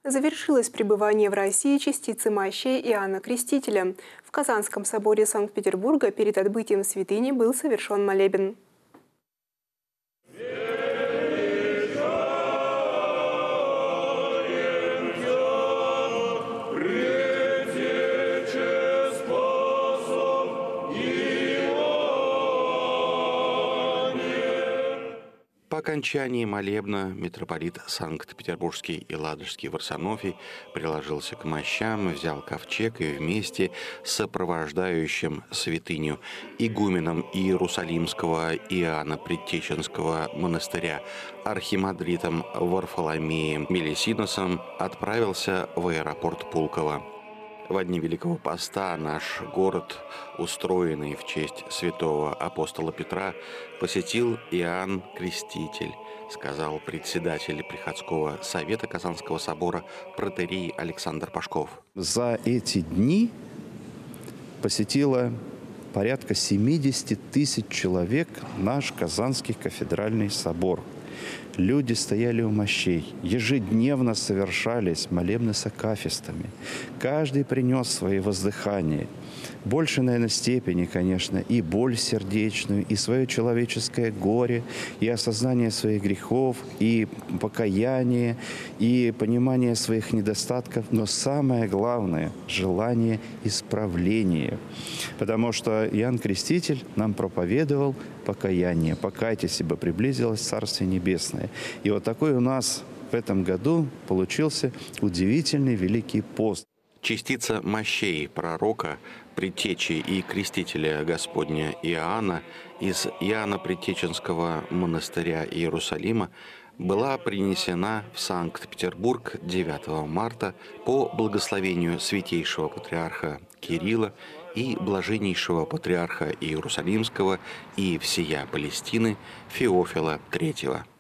Завершилось пребывание в России частицы мощей Иоанна Крестителя. В Казанском соборе Санкт-Петербурга перед отбытием святыни был совершен молебен. По окончании молебна митрополит Санкт-Петербургский и Ладожский Варсонофий приложился к мощам, взял ковчег и вместе с сопровождающим святыню игуменом Иерусалимского Иоанна Предтеченского монастыря архимандритом Варфоломеем Мелисиносом отправился в аэропорт Пулково. Во дни Великого Поста наш город, устроенный в честь святого апостола Петра, посетил Иоанн Креститель, сказал председатель Приходского совета Казанского собора протоиерей Александр Пашков. За эти дни посетило порядка 70 тысяч человек наш Казанский кафедральный собор. Люди стояли у мощей, ежедневно совершались молебны с акафистами. Каждый принес свои воздыхания. Больше, наверное, степени, конечно, и боль сердечную, и свое человеческое горе, и осознание своих грехов, и покаяние, и понимание своих недостатков, но самое главное – желание исправления. Потому что Иоанн Креститель нам проповедовал покаяние. «Покайтесь, ибо приблизилось Царствие Небесное». И вот такой у нас в этом году получился удивительный Великий пост. Частица мощей пророка, предтечи и крестителя Господня Иоанна из Иоанна Предтеченского монастыря Иерусалима была принесена в Санкт-Петербург 9 марта по благословению святейшего патриарха Кирилла и блаженнейшего патриарха Иерусалимского и всея Палестины Феофила III.